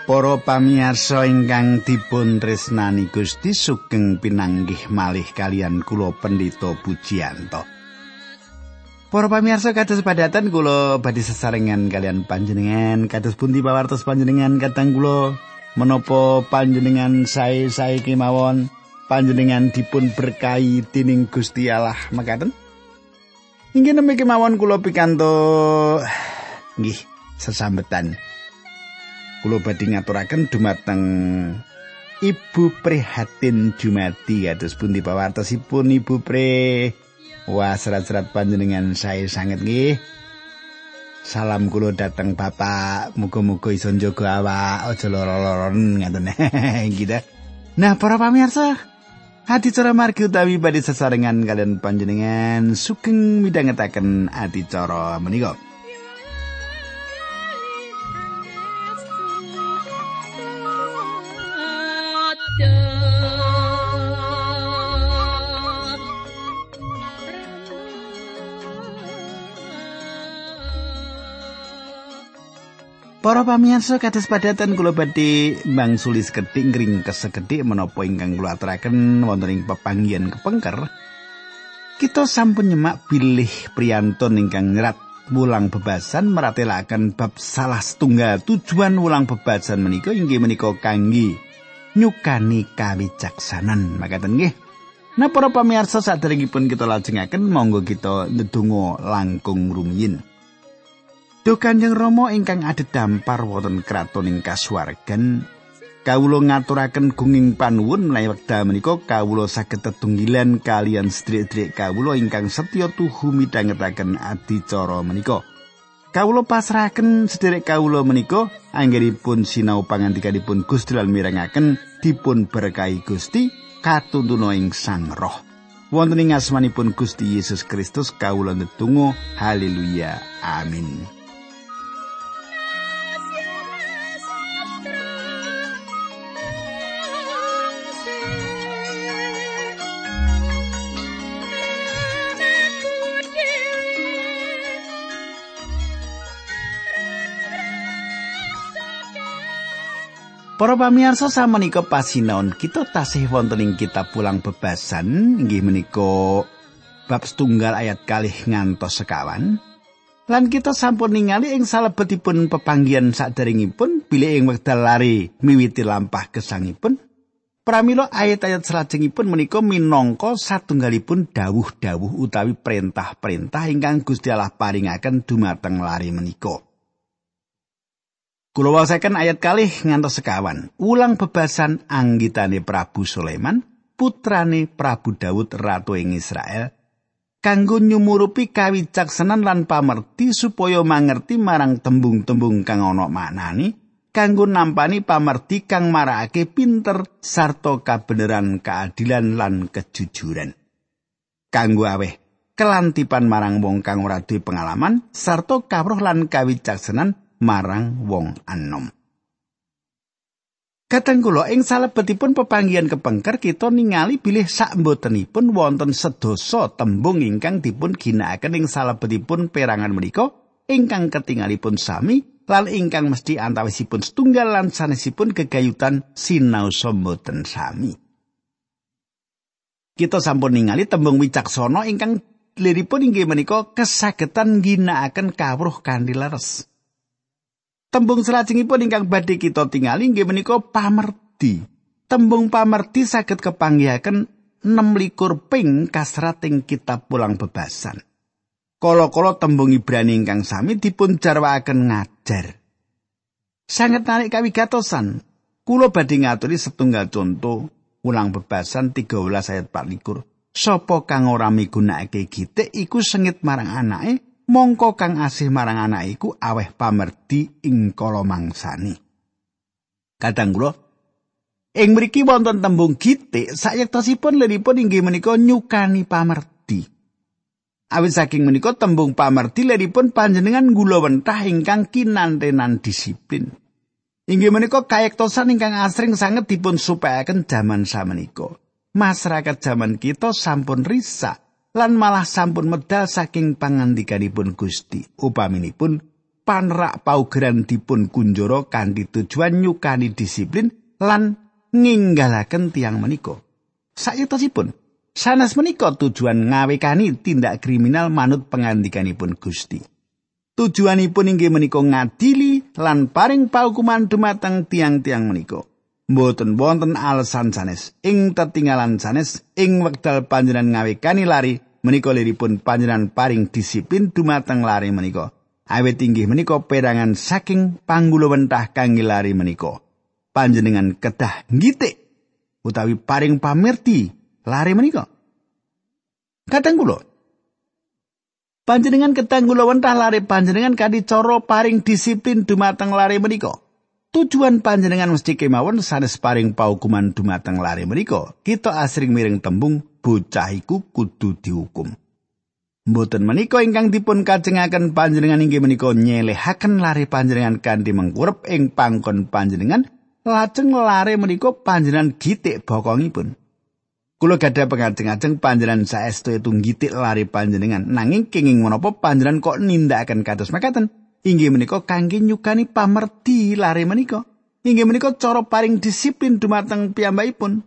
Para pamirsa ingkang dipun tresnani Gusti sugeng pinanggih malih kalian kula Pendeta Pujiyanto. Para pamirsa kados padatan kula badhe sesarengan kalian panjenengan kados pundi pawartos panjenengan katang kula menapa panjenengan sae-sae kemawon panjenengan dipun berkahi dening Gusti Allah mekaten. Inggih nemi kemawon kula pikanto nggih sesambetan. Kula badhe ngaturaken dumateng Ibu Prihatin Jumadi kados pundi pawartosipun Ibu Pre. Wah, serat-serat panjenengan sae sanget nggih. Salam kula dhateng Bapak, muga-muga iso njaga awak aja lara-laran ngaten. Gitu. Nah, para pamirsa, adicara margi utawi badhe sesarengan kalian panjenengan sugeng midhangetaken adicara menika. Para pamirsa kados padatan kula badhe mangsuli sekedhik ngring kesekedhik menapa ingkang kula aturaken wonten ing pepanggihan kepengker. Kita sampun nyemak bilih priyantun ingkang nyerat wulang bebasan maratelaken bab salah setunggal tujuan wulang bebasan menika inggih menika kangge nyukani kawicaksanan makaten nggih. Nah para pamirsa saderengipun kita lajengaken monggo kita ndedonga langkung rumiyin. Duh Kanjeng Rama ingkang adhedhampar wonten kratoning kasuwargan, kawula ngaturaken gunging panuwun menawi wekdal menika kawula saged tetunggilan kalian sedherek-sedherek kawula ingkang setya tuhu midhangetaken adicara menika. Kawula pasrahaken sedherek kawula menika anggenipun sinau pangandikanipun Gusti lan mirengaken dipun berkahi Gusti katuntuna ing Sang Roh. Wonten ing asmanipun Gusti Yesus Kristus kawula ndedonga haleluya amin. Para pamirsa samenika pasinaon kita tasih wonten ing kitab Wulang Bebasan inggih menika bab setunggal ayat kalih ngantos sekawan. Lan kita sampun ningali ing salebetipun pepanggihan saderengipun bilih ing wekdal lare miwiti lampah gesangipun. Pramila ayat-ayat salajengipun menika minangka satunggalipun dawuh-dawuh utawi perintah-perintah ingkang Gusti Allah paringaken dumateng lare menika. Kula waosaken ayat kalih ngantos sekawan. Wulang bebasan anggitane Prabu Sulaiman, putrane Prabu Daud ratu ing Israel, kanggo nyumurupi kawicaksanan lan pamerti supaya mangerti marang tembung-tembung kang ana maknani, kanggo nampani pamerti kang marakake pinter sarta kabeneran, keadilan lan kejujuran. Kanggo aweh kelantipan marang wong kang ora duwe pengalaman sarta kawruh lan kawicaksanan marang wong anom. Kadang kula ing salebetipun pepanggihan kepengker kita ningali bilih sakmbotenipun wonten sedasa tembung ingkang dipun ginakaken ing salebetipun perangan menika ingkang ketingalipun sami lan ingkang mesti antawisipun setunggal lan sanesipun gegayutan sinaosa mboten sami. Kita sampun ningali tembung wicaksana ingkang liripun inggih menika kesagetan ginakaken kawruh kanthi leres. Tembung salajengipun ingkang badhe kita tingali inggih menika pamerti. Tembung pamerti saged kepanggihaken 26 ping kasrat ing kitab Wulang Bebasan. Kala-kala tembung Ibrani ingkang sami dipun jarwakaken ngajar. Sanget narik kawigatosan. Kula badhe ngaturi setunggal conto Wulang Bebasan 13 ayat 24. Sapa kang ora migunakake gitik iku sengit marang anake, mongko kang asih marang anak iku aweh pamerdi ing kala mangsani. Kadang kula ing mriki wonten tembung gitik sayektosipun liripun inggih menika nyukani pamerdi. Awit saking menika tembung pamerdi liripun panjenengan gulawentah ingkang kinantenan disiplin. Inggih menika kayektosan ingkang asring sanget dipun supekaken jaman samenika. Masyarakat jaman kita sampun risak lan malah sampun medal saking pangandikanipun Gusti. Upaminipun panrak paugeran dipun kunjara kanthi tujuan nyukani disiplin lan ninggalaken tiyang menika. Sayetosipun sanes menika tujuan ngawekani tindak kriminal manut pangandikanipun Gusti. Tujuanipun inggih menika ngadili lan paring paukuman dumateng tiang-tiang menika. Mboten wonten alesan sanes ing tetinggalan sanes ing wekdal panjenengan ngawekani lari menika liripun panjenengan paring disiplin dumateng lari menika. Awit inggih menika perangan saking panggulawentah kangge lari menika. Panjenengan kedah ngitik utawi paring pamirti lari menika. Kadang kula panjenengan kedah nggulawentah lari panjenengan kanthi cara paring disiplin dumateng lari menika. Tujuan panjenengan mesti kemawon sanes paring paukuman dumateng lare menika. Kita asring miring tembung bocah iku kudu dihukum. Mboten menika ingkang dipun kajengaken panjenengan inggih menika nyelehaken lare panjenengan kanthi mengkurep ing pangkon panjenengan, lajeng lare menika panjenengan gitik bokongipun. Kula gadah pengajeng-ajeng panjenengan saestu gitik lare panjenengan, nanging kenging menapa panjenengan kok nindakaken kados mekaten? Inggih menika kangge nyukani pamerti lare menika. Inggih menika cara paring disiplin dumateng piyambakipun.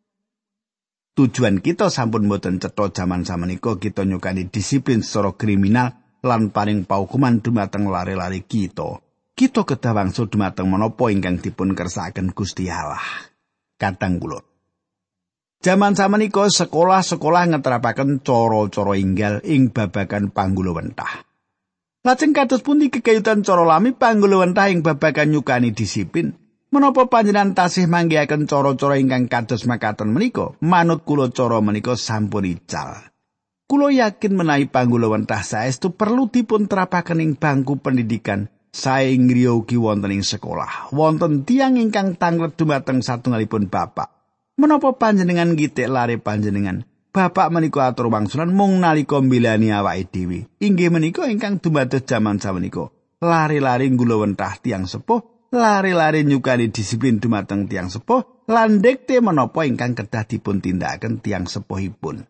Tujuan kita sampun boten cetha jaman samenika kita nyukani disiplin secara kriminal lan paring paukuman dumateng lare-lare kita. Kita kedah wangsul dumateng menapa ingkang dipun kersakaken Gusti Allah. Kadang kula jaman samenika sekolah-sekolah ngeterapaken cara-cara enggal ing babagan panggulawentah. Lajeng kados pundi kegayutan cara lami panggulawentah ing babagan nyukani disiplin? Menapa panjenengan tasih manggihaken cara-cara ingkang kados makaten menika? Manut kula cara menika sampun ical. Kula yakin menawi panggulawentah saestu perlu dipun terapaken ing bangku pendidikan sae griya ugi wonten ing sekolah. Wonten tiyang ingkang tanglet dumateng satunggalipun bapak. Menapa panjenengan ngitik lare panjenengan? Bapak menika atur wangsulan mung nalika mbelani awake dhewe. Inggih menika ingkang dumados jaman samenika. Lari-lari nggulawentah tiyang sepuh, lari-lari nyukani disiplin dumateng tiyang sepuh, lan ndekte menapa ingkang kedah dipun tindakaken tiyang sepuhipun.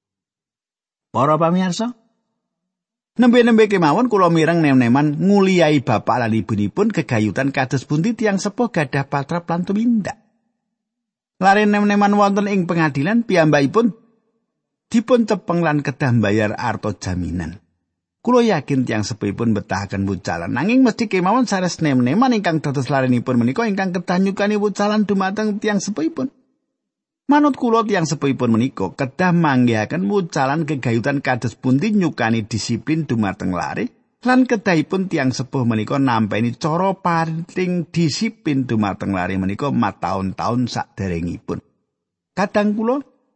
Para pamirsa, nembe-nembe kemawon kula mireng nem-neman nguliai bapak lan ibunipun gegayutan kados pundi tiyang sepuh gadah patrap lan tumindak. Lare nem-neman wonten ing pengadilan piyambakipun dipun cepeng lan kedah mbayar arta jaminan. Kula yakin tiyang sepuhipun betahaken wucalan, nanging mesti kemawon sanes nem-neman ingkang dados larenipun menika ingkang kedah nyukani wucalan dumateng tiyang sepuhipun. Manut kula tiyang sepuhipun menika kedah manggihaken wucalan gegayutan kados pundi nyukani disiplin dumateng lare, lan kedahipun tiyang sepuh menika nampeni cara paring disiplin dumateng lare menika mataun-taun saderengipun. Kadang kula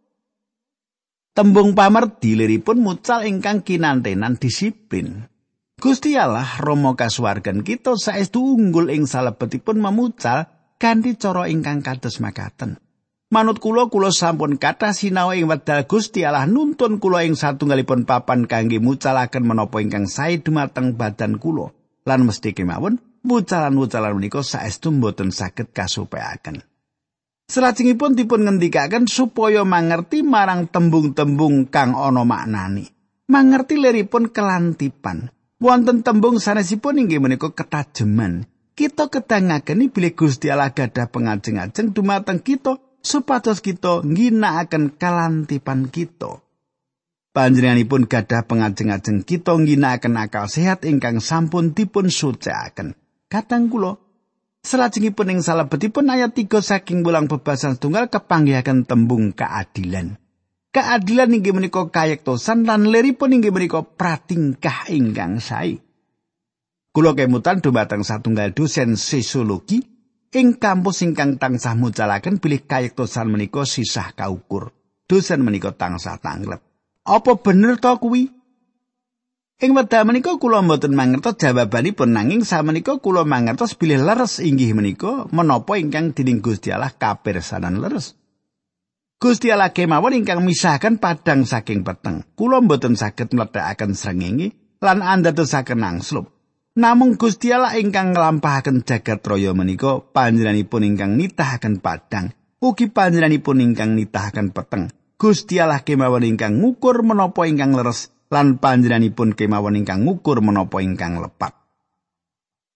tembung pamerdi liripun mucal ingkang kinantenan disiplin. Gusti Allah Rama kasuwargan kita saestu unggul ing salebetipun memucal kanthi cara ingkang kados makaten. Manut kula sampun kathah sinau ing wekdal Gusti Allah nuntun kula ing satunggalipun papan kangge mucalaken menapa ingkang sae dumateng badan kula. Lan mesti kemawon mucalan-mucalan menika saestu mboten saged kasupeaken. Salajengipun dipun ngendikaken supaya mangerti marang tembung-tembung kang ana maknani. Mangerti liripun kelantipan. Wonten tembung sanesipun inggih menika ketajeman. Kita kedah ngageni bilih Gusti Allah gadah pengajeng-ajeng dumateng kita supados kita ngginakaken kelantipan kita. Panjenenganipun gadah pengajeng-ajeng kita ngginakaken akal sehat ingkang sampun dipun sucikaken. Kadang kula salajengipun ing salebetipun ayat 3 saking wulang bebasan setunggal kepanggihaken tembung keadilan. Keadilan inggih menika kayektosan lan liripun inggih menika pratingkah ingkang sae. Kula kemutan dumateng satunggal dosen sosiologi ing kampus ingkang tansah mucalaken bilih kayektosan menika sisah kaukur. Dosen menika tansah tanglep. Apa bener to kuwi? Ing wekdal menika kula mboten mangertos jawabanipun, nanging samenika kula mangertos bilih leres inggih menika menapa ingkang dening Gusti Allah kapirsanan leres. Gusti Allah kemawon ingkang misahaken padang saking peteng. Kula mboten saged mlethekaken srengenge lan andadosaken angslup. Namung Gusti Allah ingkang nglampahaken jagat raya menika panjenenganipun ingkang nitahaken padang, ugi panjenenganipun ingkang nitahaken peteng. Gusti Allah kemawon ingkang ngukur menapa ingkang leres lan panjenenganipun kemawon ingkang ngukur menapa ingkang lepat.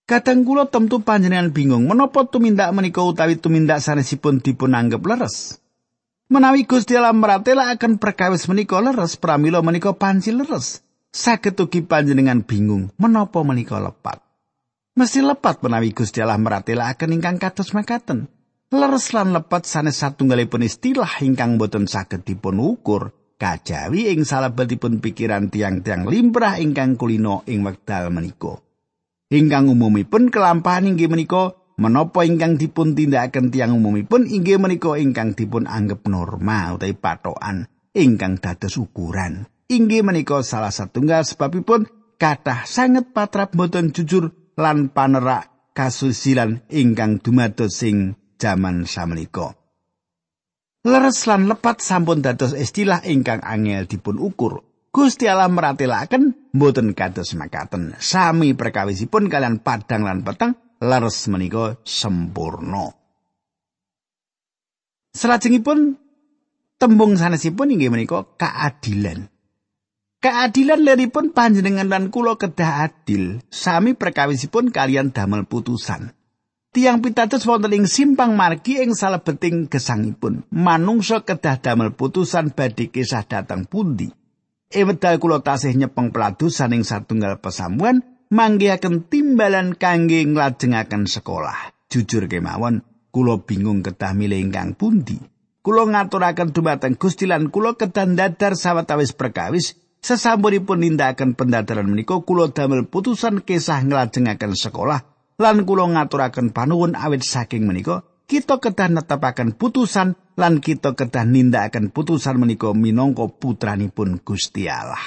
Kadang kula temtu panjenengan bingung menapa tumindak menika utawi tumindak sanesipun dipun anggep leres. Menawi Gusti Allah maratelaken perkawis menika leres, pramila menika panci leres. Saged ugi panjenengan bingung menapa menika lepat. Mesti lepat menawi Gusti Allah maratelaken ingkang kados makaten. Leres lan lepat sanes satunggalipun istilah ingkang boten saged dipun ukur, kajawi ing salebetipun pikiran tiang-tiang limrah ingkang kulino ing wekdal menika. Ingkang umumipun kelampahan inggih menika menapa ingkang dipun tindakaken tiang umumipun inggih menika ingkang dipun anggep norma utawi patokan ingkang dados ukuran. Inggih menika salah satunggal sebabipun kathah sanget patrap boten jujur lan panerak kasusilan ingkang dumados ing jaman samenika. Leres lan lepat sampun dados istilah ingkang angel dipun ukur. Gusti Allah maratelaken boten kados makaten. Sami perkawisipun kalian padang lan peteng, leres menika sempurna. Salajengipun tembung sanesipun inggih menika keadilan. Keadilan liripun panjenengan lan kula kedah adil, sami perkawisipun kalian damel putusan. Tiang pitados wonten ing simpang margi ing salebeting gesangipun. Manungsa kedah damel putusan badhe kisah dhateng pundi. Wedal kula tasih nyepeng peladusan ing satunggal pasamuan manggihaken timbalan kangge nglajengaken sekolah. Jujur kemawon, kula bingung kedah milih ingkang pundi. Kula ngaturaken dumateng Gusti lan kula kedah ndadar sawetawis perkawis sesampunipun nindakaken pendadaran menika kula damel putusan kisah nglajengaken sekolah lan kula ngaturaken panuwun awit saking menika kita kedah netepaken putusan lan kita kedah nindakaken putusan menika minangka putranipun Gusti Allah.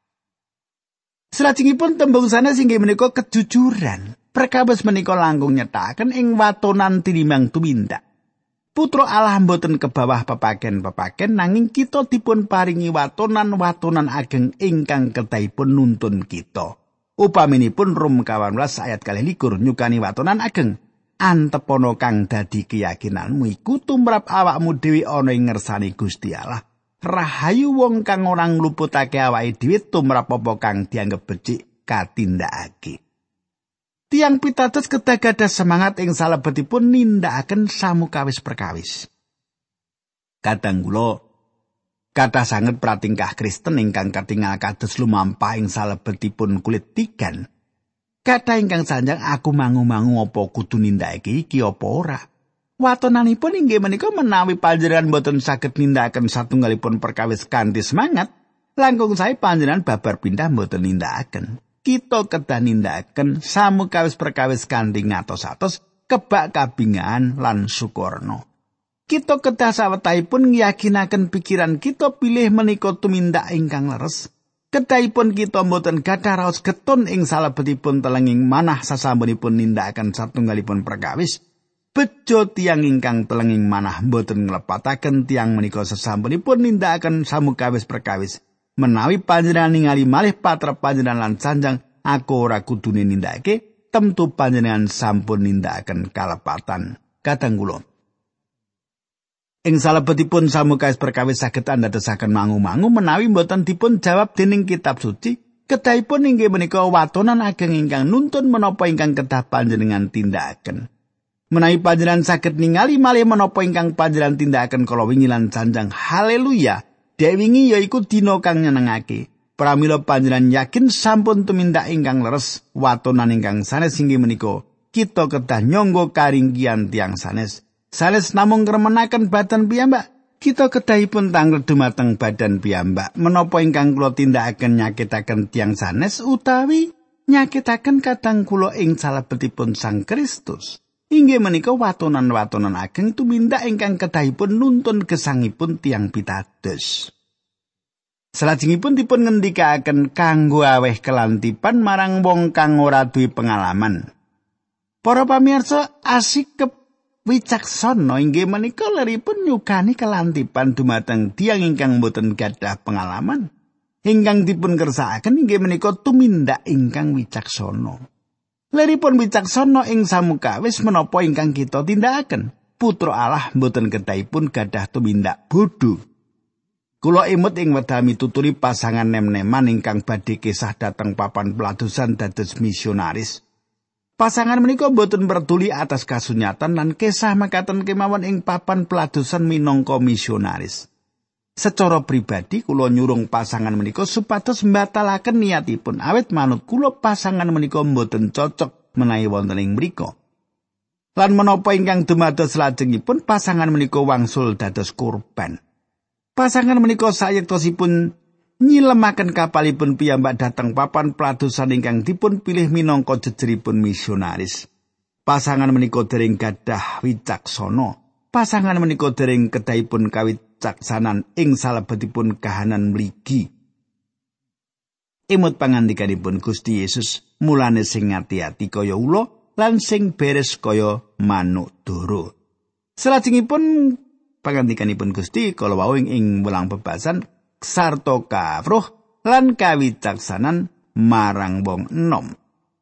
Salajengipun tembung sanes inggih menika kejujuran. Perkawis menika langkung nyetaken ing watonan tinimbang tumindak. Putra Allah mboten kebawah pepaken-pepaken nanging kita dipun paringi watonan-watonan ageng ingkang kedahipun nuntun kita. Upaminipun Rum 18 ayat 21 nyukani watonan ageng. Antepana kang dadi keyakinanmu iku tumrap awakmu dhewe ana ing ngersane Gusti Allah. Rahayu wong kang ora ngluputake awake dhewe tumrap apa kang dianggep becik katindakake. Tiang pitados kedah gadah semangat ing salebetipun nindakaken samukawis perkawis. Kadang kula kathah sanget pratingkah Kristen ingkang katingal kados lumampah ing salebetipun kulit tigan. Kathah ingkang sanjang aku mangu-mangu apa kudu nindakake iki apa ora. Watonanipun inggih menika menawi panjenengan boten saged nindakaken satunggalipun perkawis kanthi semangat, langkung sae panjenengan babar pindah boten nindakaken. Kita kedah nindakaken samukawis perkawis kanthi ngatos-atos kebak kabingahan lan sukurna. Kita kedah sawetahipun ngiyakinaken pikiran kita pilih menika tumindak ingkang leres. Kedahipun kita mboten gadah raos getun ing salebetipun telenging manah sasampunipun nindakaken satunggalipun perkawis. Bejo tiang ingkang telenging manah mboten nglepataken tiang menika sasampunipun nindakaken samukawis perkawis. Menawi panjenengan ningali malih patrap panjenengan lan sanjang aku ora kudune nindakake, temtu panjenengan sampun nindakaken kalepatan. Kadang kula ing salebetipun samukawis perkawis saged andadosaken mangu-mangu menawi mboten dipun jawab dening kitab suci, kedahipun inggih menika watonan ageng ingkang nuntun menapa ingkang kedah panjenengan tindakaken. Menawi panjenengan saged ningali malih menapa ingkang panjenengan tindakaken kala wingi lan sanjang, haleluya. Dek wingi yaiku dina kang nyenengake. Pramila panjenengan yakin sampun tumindak ingkang leres, watonan ingkang sanes inggih menika kita kedah nyangga karinggihan tiang sanes. Sanes namung ngremenaken badan piyambak, kita kedahipun tanglet dumateng badan piyambak. Menapa ingkang kula tindakaken nyakitaken tiang sanes utawi nyakitaken kadang kula ing salebetipun Sang Kristus. Inggih menika watonan-watonan ageng tumindak ingkang kedahipun nuntun gesangipun tiang pitados. Salajengipun dipun ngendikaken kanggo aweh kelantipan marang wong kang ora duwe pengalaman. Para pamirsa, asikep wicaksana inggih menika leripun nyukani kelantipan dumateng tiyang ingkang boten gadah pengalaman. Ingkang dipun kersakaken inggih menika tumindak ingkang wicaksana. Leripun wicaksana ing samukawis menapa ingkang kita tindakaken. Putra Allah boten kedahipun gadah tumindak bodho. Kula emut ing wedal mituturi pasangan nem-neman ingkang badhe kisah dhateng papan peladosan dados misionaris. Pasangan menika boten peduli atas kasunyatan lan kesah makaten kemawon ing papan peladosan minangka misionaris. Secara pribadi kula nyurung pasangan menika supados mbatalaken niatipun awit manut kula pasangan menika boten cocok menawi wonten ing mriku. Lan menapa ingkang dumados lajengipun pasangan menika wangsul dados kurban. Pasangan menika sayektosipun nyilemaken kapalipun piyambak dhateng papan peladosan ingkang dipun pilih minangka jejeripun misionaris. Pasangan menika dereng gadah wicaksana. Pasangan menika dereng kedahipun kawicaksanan ing salebetipun kahanan mligi. Imut pangandikanipun Gusti Yesus, mulane sing ati-ati kaya ula lan sing beres kaya manuk dara. Salajengipun pangandikanipun Gusti kala wau ing wulang bebasan sarta kawruh lan kawicaksanan marang wong enom.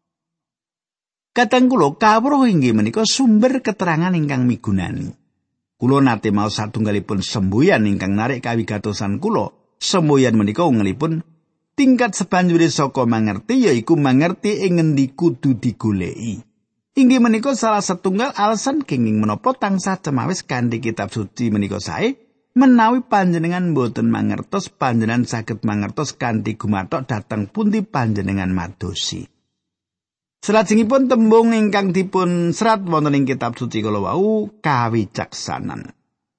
Kadang kula kawruh inggih menika sumber keterangan ingkang migunani. Kula nate maos satunggalipun semboyan ingkang narik kawigatosan kula. Semboyan menika ungelipun tingkat sebanjure saka mangerti yaiku mangerti ing ngendi kudu digoleki. Inggih menika salah setunggal alasan kenging menapa tansah cemawis kanthi kitab suci menika sae. Menawi panjenengan boten mangertos, panjenengan saged mangertos kanthi gumathok dhateng pundi panjenengan madosi. Salajengipun tembung ingkang dipun serat wonten ing kitab suci kala wau kawicaksanan.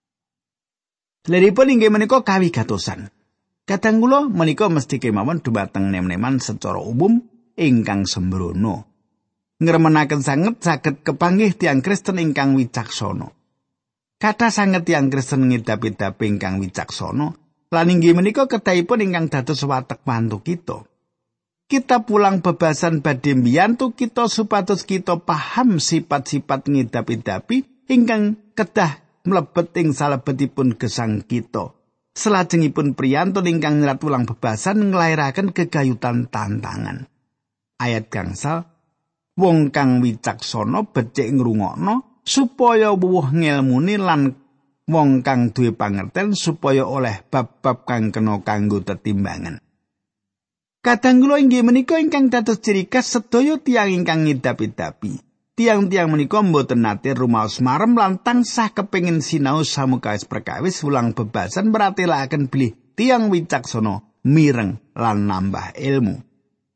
Liripun inggih menika kawigatosan. Kadang kula menika mesti kemawon dumateng nem-neman secara umum ingkang sembrono. Ngremenaken sanget saged kepanggih tiyang Kristen ingkang wicaksana. Kathah sanget tiyang Kristen ngidap-idap ingkang wicaksana lan inggih menika kedahipun ingkang dados watek mantu kita. Kita pulang bebasan badhe mbiyantu kita supados kita paham sifat-sifat ngidap-idapi ingkang kedah mlebet ing salebetipun gesang kita. Salajengipun priyantun ingkang nyerat ulang bebasan nglairaken gegayutan tantangan. Ayat gangsal, wong kang wicaksana becik ngrungokno supaya wuwuh ngelmuni lan wong kang duwe pangerten supaya oleh bab-bab kang kena kanggo tetimbangan. Kadang kula inggih menika ingkang dados ciri khas sedaya tiyang ingkang ngidap-idapi. Tiang-tiang menika mboten nate rumaos marem lan tansah kepengin sinau samukawis perkawis ulang bebasan meratelaken bilih tiang wicaksana mireng lan nambah ilmu.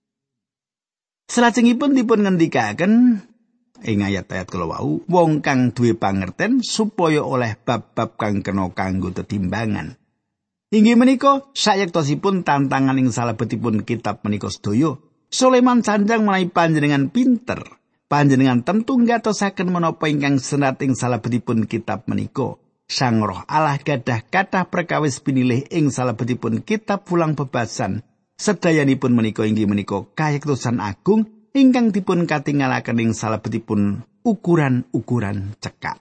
Salajengipun dipun ngendikaken ing ayat-ayat kala wau, wong kang duwe pangerten supaya oleh bab-bab kang kena kanggo tetimbangan. Inggih menika sayektosipun tantangan ing salebetipun kitab menika sedaya. Sulaiman sanjang menawi panjenengan pinter. Panjenengan tentu ngatosaken menapa ingkang serat ing salebetipun kitab menika. Sang Roh Allah gadah kathah perkawis pinilih ing salebetipun kitab ulang bebasan. Sedayanipun menika inggih menika kayektosan agung ingkang dipun katinggalaken ing salebetipun ukuran-ukuran cekak.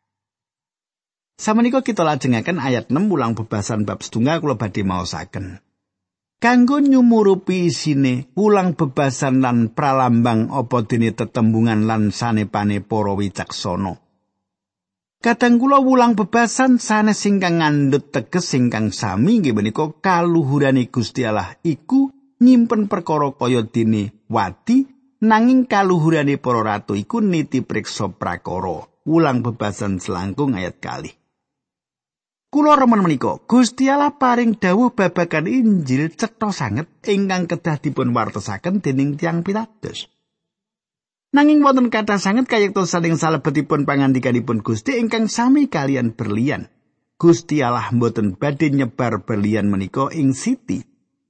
Samenika kita lajengaken ayat 6 ulang bebasan bab 1 kula badhe maosaken. Kanggo nyumurupi isine ulang bebasan lan pralambang apa dene tetembungan lan sanepane para wicaksana. Kadang kula wulang bebasan sanes ingkang ngandhut teges ingkang sami nggih menika kaluhurane Gusti Allah iku nyimpen perkara kaya dene wadi nanging kaluhurane para ratu iku niti priksa prakara. Wulang bebasan selangkung ayat 2. Kula remen menika Gusti Allah paring dawuh babagan Injil cetha sanget ingkang kedah dipun wartosaken dening tiyang pitados. Nanging wonten kathah sanget kayektosan ing salebetipun pangandikanipun Gusti ingkang sami kalian berlian. Gusti Allah mboten badhe nyebar berlian menika ing siti.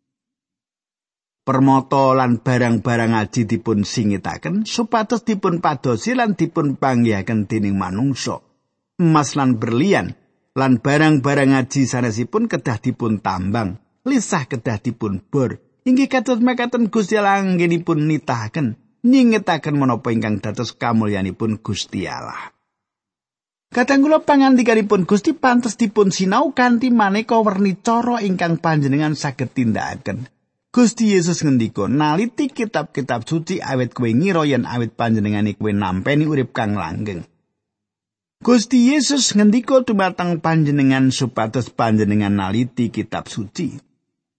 Permata lan barang-barang aji dipun singitaken supados dipun padosi lan dipun panggihaken dening manungsa. Emas lan berlian lan barang-barang aji sanesipun kedah dipun tambang, lisah kedah dipun bor. Inggih kados mekaten Gusti Allah anggenipun nitahaken nyingetaken menapa ingkang dados kamulyanipun Gusti Allah. Kadang kula pangandikanipun Gusti pantes dipun sinau kanthi maneka werni cara ingkang panjenengan saged tindakaken. Gusti Yesus ngendika, "Naliti kitab-kitab suci awit kowe ngira yen awit panjenengane kowe nampeni urip kang langgeng." Gusti Yesus ngendika dumateng panjenengan supados panjenengan naliti kitab suci.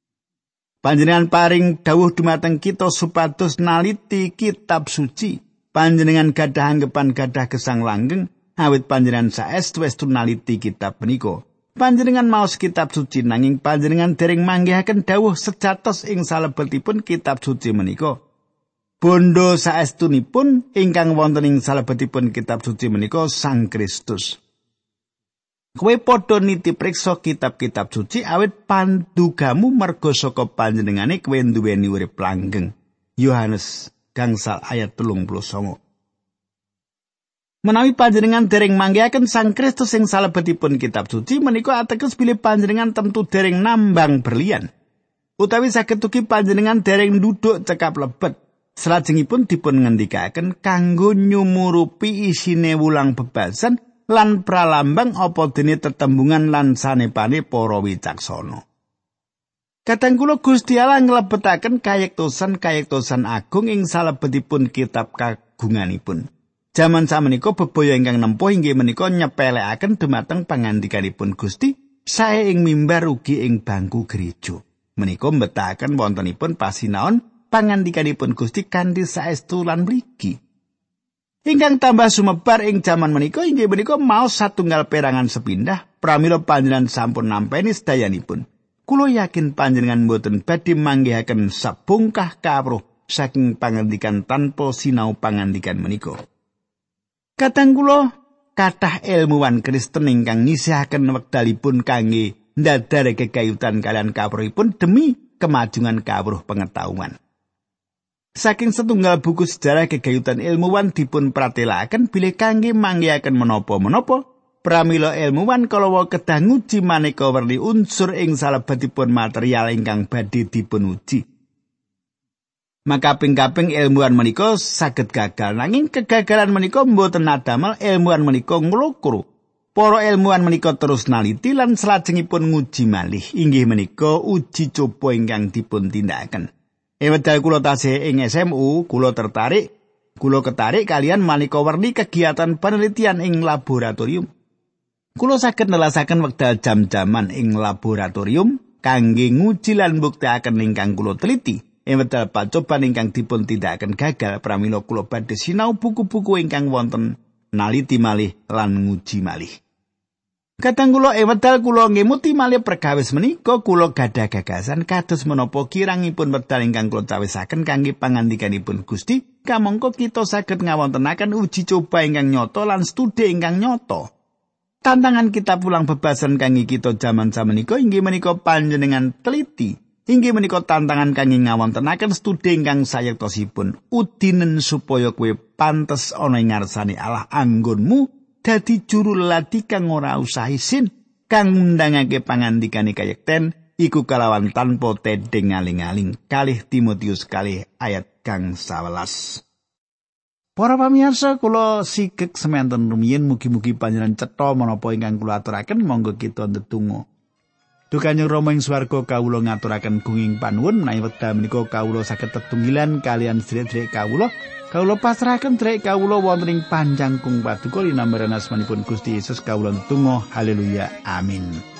Panjenengan paring dawuh dumateng kita supados naliti kitab suci. Panjenengan gadah anggepan gadah gesang langgeng awit panjenengan saestu-estu naliti kitab menika. Panjenengan maos kitab suci nanging panjenengan dereng manggihaken dawuh sejatos ing salebetipun kitab suci menika. Bondo saestunipun ingkang wonten ing salebetipun kitab suci menika Sang Kristus. Kowe padha niti priksa kitab-kitab suci awit pandugamu merga saka panjenengane kowe nduweni urip langgeng. Yohanes gangsal ayat 39. Menawi panjenengan dereng manggihaken Sang Kristus ing salebetipun kitab suci menika ateges bilih panjenengan tentu dereng nambang berlian. Utawi saged ugi panjenengan dereng nduduk cekap lebet. Salajengipun dipun ngendikaken kanggo nyumurupi isine wulang bebasan lan pralambang apa dene tetembungan lan sanepane para wicaksana. Kadang kula Gusti Allah nglebetaken kayektosan agung ing salebetipun kitab kagunganipun. Jaman samenika bebaya ingkang nempuh inggih menika nyepelekaken dumateng pangandikanipun Gusti sae ing mimbar ugi ing bangku gereja. Menika mbetahaken wontenipun pasinaon pangandikanipun Gusti kanthi saestu lan mligi. Ingkang tambah sumebar ing jaman menika inggih menika maos satunggal perangan sepindah pramila panjenengan sampun nampeni sedayanipun. Kula yakin panjenengan boten badhe manggihaken sabungkah kawruh saking pangandikan tanpa sinau pangandikan menika. Kadang kula kathah ilmuwan Kristen ingkang nyisihaken wekdalipun kangge ndadare gegayutan kalian kawruhipun demi kemajuan kawruh pengetahuan. Saking setunggal buku sejarah gegayutan ilmuwan dipun pratelakaken bilih kangge manggihaken menapa-menapa pramila ilmuwan kalawa kedah nguji maneka werni unsur ing salebetipun material ingkang badhe dipun uji. Maka kaping-kaping ilmuwan menika saged gagal nanging kegagalan menika mboten nadamel ilmuwan menika nglukuru. Para ilmuwan menika terus naliti lan salajengipun nguji malih inggih menika uji coba ingkang dipun tindakaken. Wedal kula tasih ing SMU kula ketarik kalian maneka werni kegiatan penelitian ing laboratorium. Kula saged nelasaken wekdal jam-jaman ing laboratorium kangge nguji lan mbuktekaken ingkang kula teliti. Wedal pacoban ingkang dipun tindakaken gagal pramila kula badhe sinau buku-buku ingkang wonten naliti malih lan nguji malih. Kadang kula wedal kula ngemuti malih perkawis menika kula gadah gagasan kados menapa kirangipun wedal ingkang kula cawisaken kangge pangandikanipun Gusti kamangka kita saged ngawontenaken uji coba ingkang nyata lan studi ingkang nyata. Tantangan kitab ulang bebasan kangge kita jaman samenika inggih menika panjenengan teliti. Inggih menika tantangan kangge ngawontenaken studi ingkang sayektosipun udinen supaya kowe pantes ana ing ngarsane Allah anggonmu dadi juru lelati kang ora usah isin kang ngundangake pangandikane kayekten iku kalawan tanpa tedeng aling-aling. 2 Timotius 2 ayat kang 11. Para pamirsa kula sigek semanten rumiyin mugi-mugi panjenengan cetha menapa ingkang kula aturaken monggo kita ndedonga. Duh Kanjeng Rama ing swarga kawula ngaturaken gunging panuwun menawi wekdal menika kawula saged tetunggilan kalian sedherek kawula. Kawula pasrahaken sedherek kawula wonten ing panjangkung paduka linambaran asmanipun Gusti Yesus kawula ndedonga haleluya amin.